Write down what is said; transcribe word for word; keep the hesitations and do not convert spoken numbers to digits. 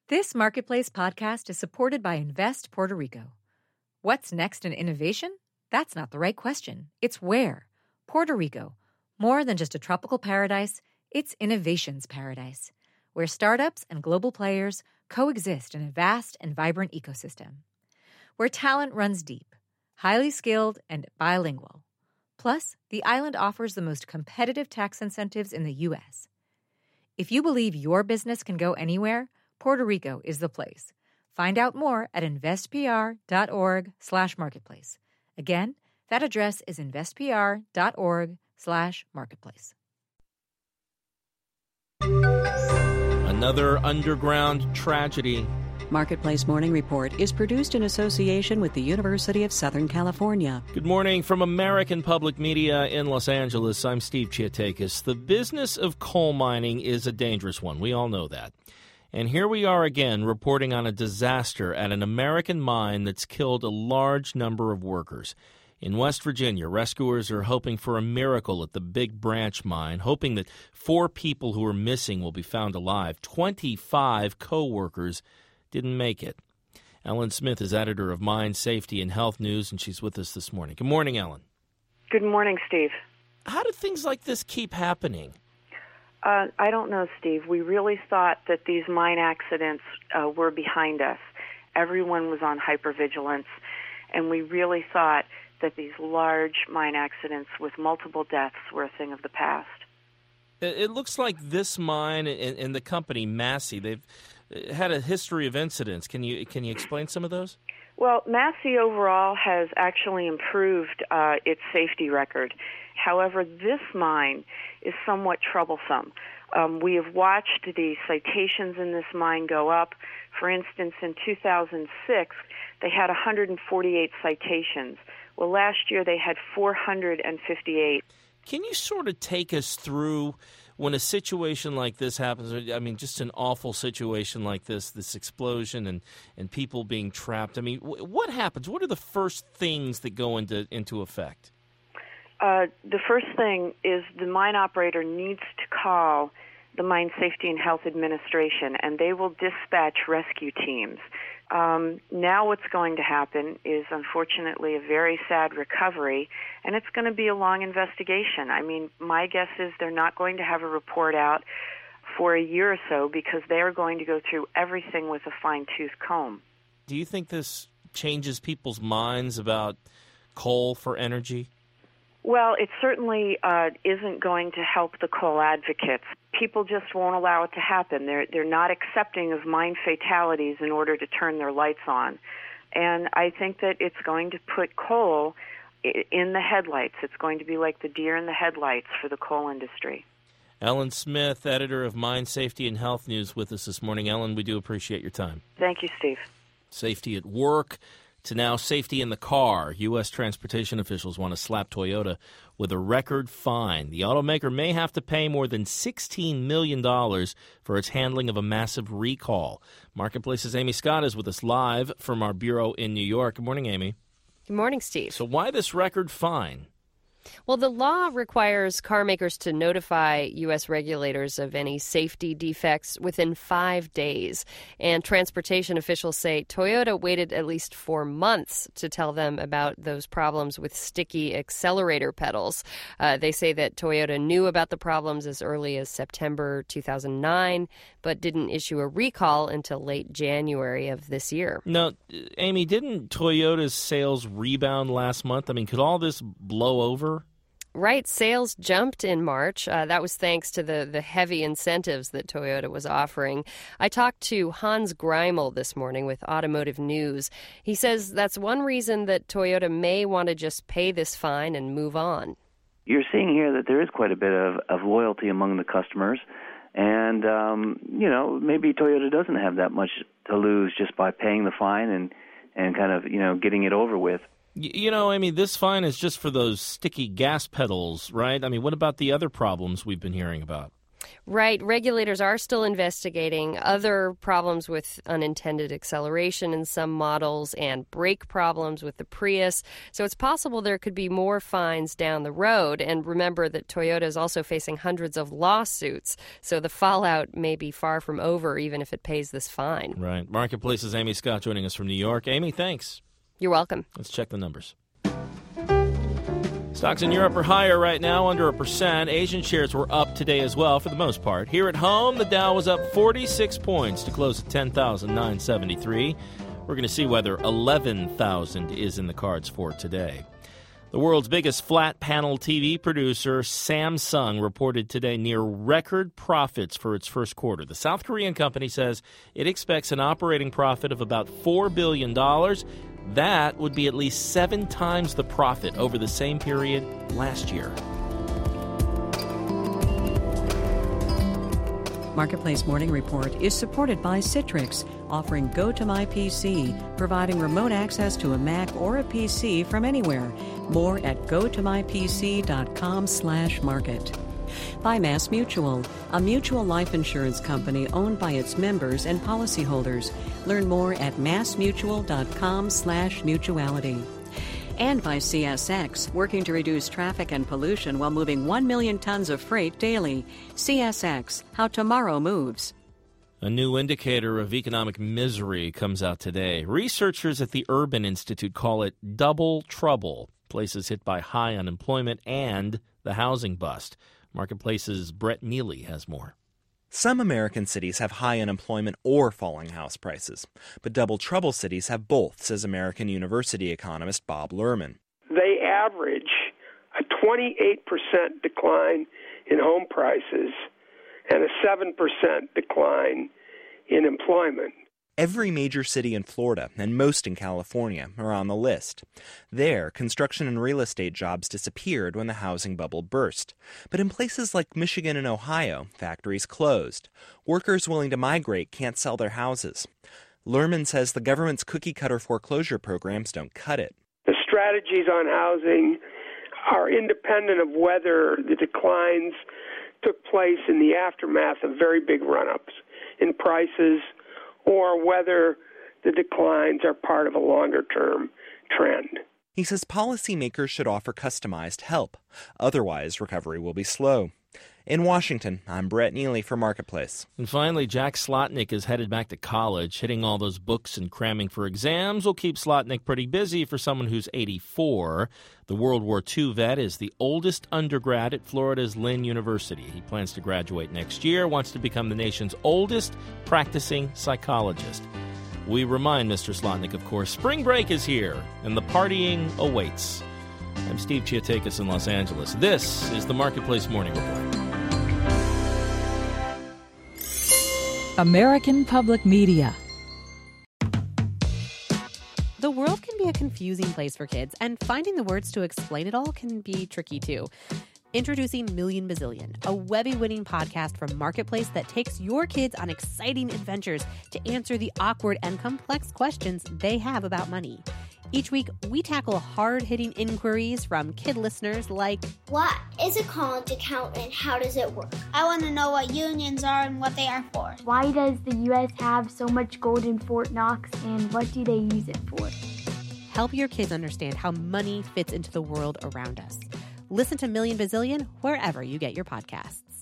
This Marketplace podcast is supported by Invest Puerto Rico. What's next in innovation? That's not the right question. It's where. Puerto Rico. More than just a tropical paradise, it's innovation's paradise, where startups and global players coexist in a vast and vibrant ecosystem. Where talent runs deep, highly skilled, and bilingual. Plus, the island offers the most competitive tax incentives in the U S. If you believe your business can go anywhere, Puerto Rico is the place. Find out more at investpr.org slash marketplace. Again, that address is investpr.org slash marketplace. Another underground tragedy. Marketplace Morning Report is produced in association with the University of Southern California. Good morning from American Public Media in Los Angeles. I'm Steve Chiatakis. The business of coal mining is a dangerous one. We all know that. And here we are again reporting on a disaster at an American mine that's killed a large number of workers. In West Virginia, rescuers are hoping for a miracle at the Big Branch mine, hoping that four people who are missing will be found alive. twenty-five co-workers didn't make it. Ellen Smith is editor of Mine Safety and Health News, and she's with us this morning. Good morning, Ellen. Good morning, Steve. How do things like this keep happening? Uh, I don't know, Steve. We really thought that these mine accidents uh, were behind us. Everyone was on hypervigilance, and we really thought that these large mine accidents with multiple deaths were a thing of the past. It looks like this mine and, and the company, Massey, they've had a history of incidents. Can you can you explain some of those? Well, Massey overall has actually improved uh, its safety record. However, this mine is somewhat troublesome. Um, we have watched the citations in this mine go up. For instance, in two thousand six, they had one hundred forty-eight citations. Well, last year they had four hundred fifty-eight. Can you sort of take us through when a situation like this happens? I mean, just an awful situation like this, this explosion and, and people being trapped. I mean, w- what happens? What are the first things that go into, into effect? Uh, the first thing is the mine operator needs to call the Mine Safety and Health Administration, and they will dispatch rescue teams. Um, now what's going to happen is, unfortunately, a very sad recovery, and it's going to be a long investigation. I mean, my guess is they're not going to have a report out for a year or so because they are going to go through everything with a fine-tooth comb. Do you think this changes people's minds about coal for energy? Well, it certainly uh, isn't going to help the coal advocates. People just won't allow it to happen. They're they're not accepting of mine fatalities in order to turn their lights on. And I think that it's going to put coal in the headlights. It's going to be like the deer in the headlights for the coal industry. Ellen Smith, editor of Mine Safety and Health News, with us this morning. Ellen, we do appreciate your time. Thank you, Steve. Safety at work to now safety in the car. U S transportation officials want to slap Toyota with a record fine. The automaker may have to pay more than sixteen million dollars for its handling of a massive recall. Marketplace's Amy Scott is with us live from our bureau in New York. Good morning, Amy. Good morning, Steve. So why this record fine? Well, the law requires car makers to notify U S regulators of any safety defects within five days. And transportation officials say Toyota waited at least four months to tell them about those problems with sticky accelerator pedals. Uh, they say that Toyota knew about the problems as early as September two thousand nine, but didn't issue a recall until late January of this year. Now, Amy, didn't Toyota's sales rebound last month? I mean, could all this blow over? Right. Sales jumped in March. Uh, that was thanks to the, the heavy incentives that Toyota was offering. I talked to Hans Greimel this morning with Automotive News. He says that's one reason that Toyota may want to just pay this fine and move on. You're seeing here that there is quite a bit of, of loyalty among the customers. And, um, you know, maybe Toyota doesn't have that much to lose just by paying the fine and, and kind of, you know, getting it over with. You know, I mean, this fine is just for those sticky gas pedals, right? I mean, what about the other problems we've been hearing about? Right. Regulators are still investigating other problems with unintended acceleration in some models and brake problems with the Prius. So it's possible there could be more fines down the road. And remember that Toyota is also facing hundreds of lawsuits. So the fallout may be far from over, even if it pays this fine. Right. Marketplace's Amy Scott joining us from New York. Amy, thanks. You're welcome. Let's check the numbers. Stocks in Europe are higher right now, under a percent. Asian shares were up today as well, for the most part. Here at home, the Dow was up forty-six points to close at ten thousand nine hundred seventy-three. We're going to see whether eleven thousand is in the cards for today. The world's biggest flat panel T V producer, Samsung, reported today near record profits for its first quarter. The South Korean company says it expects an operating profit of about four billion dollars. That would be at least seven times the profit over the same period last year. Marketplace Morning Report is supported by Citrix, offering Go to My P C, providing remote access to a Mac or a P C from anywhere. More at go to my p c dot com slash market. By Mass Mutual, a mutual life insurance company owned by its members and policyholders. Learn more at mass mutual dot com slash mutuality. And by C S X, working to reduce traffic and pollution while moving one million tons of freight daily. C S X, how tomorrow moves. A new indicator of economic misery comes out today. Researchers at the Urban Institute call it double trouble, places hit by high unemployment and the housing bust. Marketplace's Brett Neely has more. Some American cities have high unemployment or falling house prices, but double trouble cities have both, says American University economist Bob Lerman. They average a twenty-eight percent decline in home prices and a seven percent decline in employment. Every major city in Florida and most in California are on the list. There, construction and real estate jobs disappeared when the housing bubble burst. But in places like Michigan and Ohio, factories closed. Workers willing to migrate can't sell their houses. Lerman says the government's cookie-cutter foreclosure programs don't cut it. The strategies on housing are independent of whether the declines took place in the aftermath of very big run-ups in prices or whether the declines are part of a longer-term trend. He says policymakers should offer customized help. Otherwise, recovery will be slow. In Washington, I'm Brett Neely for Marketplace. And finally, Jack Slotnick is headed back to college. Hitting all those books and cramming for exams will keep Slotnick pretty busy for someone who's eighty-four. The World War Two vet is the oldest undergrad at Florida's Lynn University. He plans to graduate next year, wants to become the nation's oldest practicing psychologist. We remind Mister Slotnick, of course, spring break is here and the partying awaits. I'm Steve Chiatakis in Los Angeles. This is the Marketplace Morning Report. American Public Media. The world can be a confusing place for kids, and finding the words to explain it all can be tricky too. Introducing Million Bazillion, a Webby-winning podcast from Marketplace that takes your kids on exciting adventures to answer the awkward and complex questions they have about money. Each week, we tackle hard-hitting inquiries from kid listeners like, what is a college account and how does it work? I want to know what unions are and what they are for. Why does the U S have so much gold in Fort Knox and what do they use it for? Help your kids understand how money fits into the world around us. Listen to Million Bazillion wherever you get your podcasts.